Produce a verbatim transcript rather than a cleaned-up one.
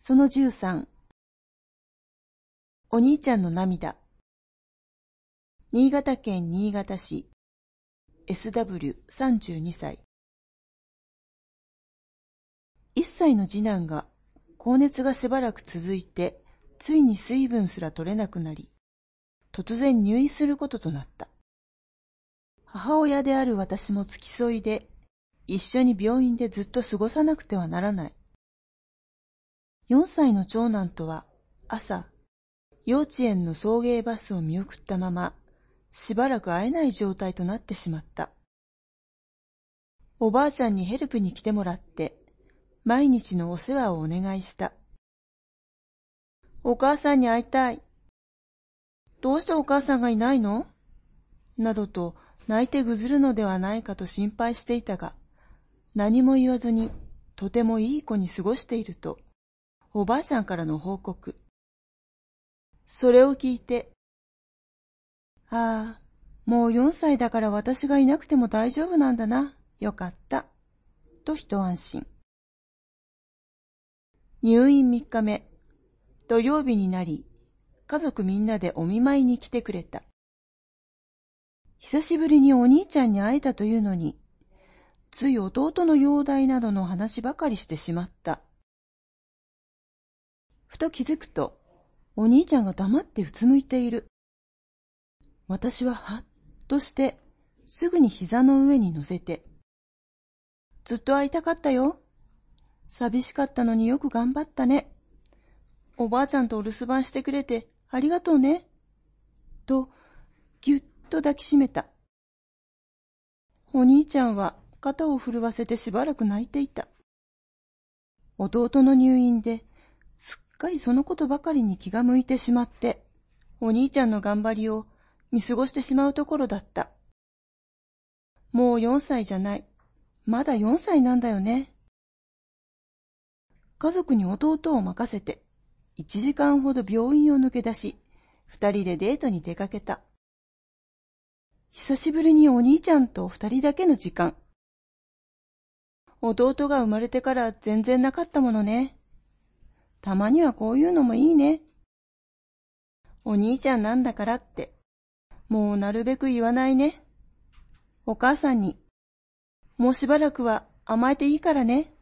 そのじゅうさん、お兄ちゃんの涙。新潟県新潟市 エスダブリューさんじゅうに 歳。いっさいの次男が高熱がしばらく続いて、ついに水分すら取れなくなり、突然入院することとなった。母親である私も付き添いで、一緒に病院でずっと過ごさなくてはならない。よんさいの長男とは朝、幼稚園の送迎バスを見送ったまま、しばらく会えない状態となってしまった。おばあちゃんにヘルプに来てもらって、毎日のお世話をお願いした。お母さんに会いたい。どうしてお母さんがいないの？などと泣いてぐずるのではないかと心配していたが、何も言わずにとてもいい子に過ごしていると、おばあちゃんからの報告。それを聞いて、ああ、もうよんさいだから私がいなくても大丈夫なんだな。よかった。と一安心。入院みっかめ、土曜日になり、家族みんなでお見舞いに来てくれた。久しぶりにお兄ちゃんに会えたというのに、つい弟の容体などの話ばかりしてしまった。ふと気づくと、お兄ちゃんが黙ってうつむいている。私ははっとして、すぐに膝の上に乗せて、ずっと会いたかったよ。寂しかったのによく頑張ったね。おばあちゃんとお留守番してくれてありがとうね。と、ぎゅっと抱きしめた。お兄ちゃんは肩を震わせてしばらく泣いていた。弟の入院ですっかりそのことばかりに気が向いてしまって、お兄ちゃんの頑張りを見過ごしてしまうところだった。もうよんさいじゃない。まだよんさいなんだよね。家族に弟を任せて、いちじかんほど病院を抜け出し、二人でデートに出かけた。久しぶりにお兄ちゃんと二人だけの時間。弟が生まれてから全然なかったものね。たまにはこういうのもいいね。お兄ちゃんなんだからって、もうなるべく言わないね。お母さんに、もうしばらくは甘えていいからね。